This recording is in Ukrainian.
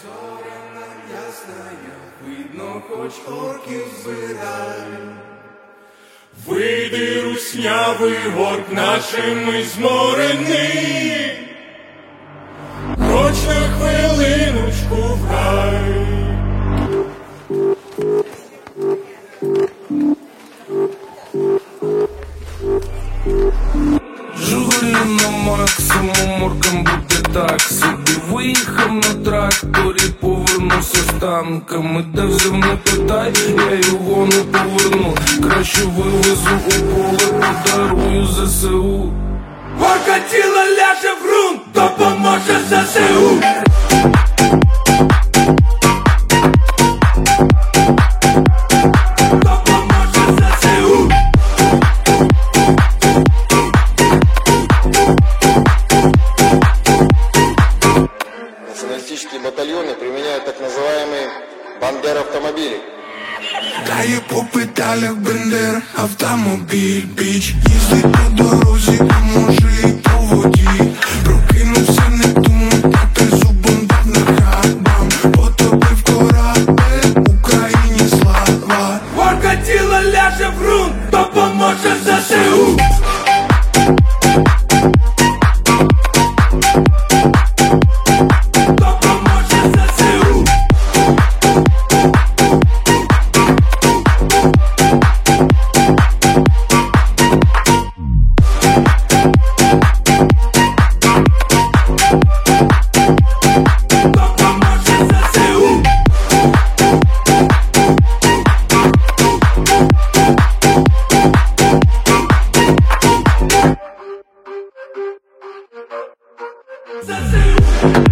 Зоряна ясная, видно, хоч орків збирай. Вийди, руснявий горб нашими зморений, хоч на хвилиночку в рай. Жигулі на максимум, оркам буде так собі. Виїхав на тракторі, повернувся з танками. Де взяв, не питай, я його не поверну. Краще вивезу у поле, подарую ЗСУ. Орка тіло ляже в ґрунт, допоможе ЗСУ. Националистические батальоны применяют так называемые бандер-автомобили. Дає по педалях бендер, автомобіль, біч. Їздить по дорозі, а може і по воді. Прокинувся, не думав, та ти зубом дав на хабам. Потопив корабель, Україні слава. Орка тіло ляже в ґрунт, допоможе ЗСУ. ЗСУ.